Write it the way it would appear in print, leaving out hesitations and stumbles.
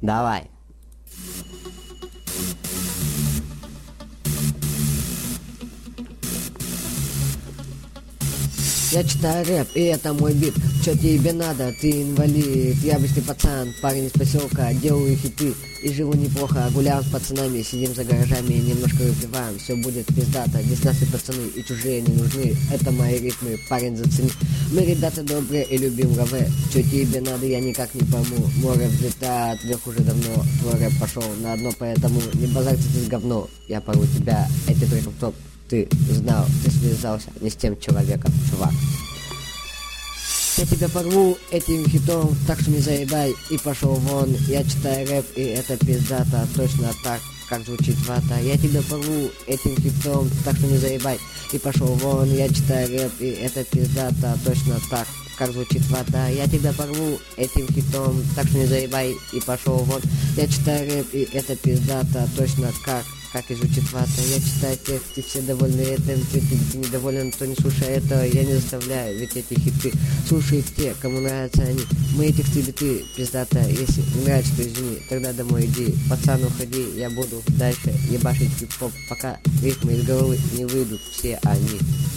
Давай. Я читаю рэп, и это мой бит. Чё тебе надо, ты инвалид? Я обычный пацан, парень из поселка, делаю хиты и живу неплохо. Гуляем с пацанами, сидим за гаражами, немножко выпиваем. Все будет пиздато, здесь нас и пацаны, и чужие не нужны. Это мои ритмы, парень зацени. Мы ребята добрые и любим рэве. Чё тебе надо, я никак не пойму. Море взлетает вверх уже давно. Твой рэп пошел на дно, поэтому не базарьте ты с говно. Я пору тебя, эти треков топ. Ты знал, ты связался не с тем человеком, чувак. Я тебя порву этим хитом, так что не заебай и пошел вон. Я читаю рэп, и это пиздата, точно так, как звучит вата. Я тебя порву этим хитом, так что не заебай и пошел вон. Я читаю рэп, и это пиздата, точно так, как звучит вата. Я тебя порву этим хитом, так что не заебай и пошел вон. Я читаю рэп, и это пиздата, точно как и звучит вата. Я читаю текст, и все довольны этим. Ты недоволен, то не слушай это. Я не заставляю, ведь эти хиты слушают те, кому нравятся они. Мои тексты биты, пиздата. Если не нравится, то извини, тогда домой иди. Пацан, уходи, я буду дальше ебашить хип-хоп, пока ритмы из головы не выйдут все они.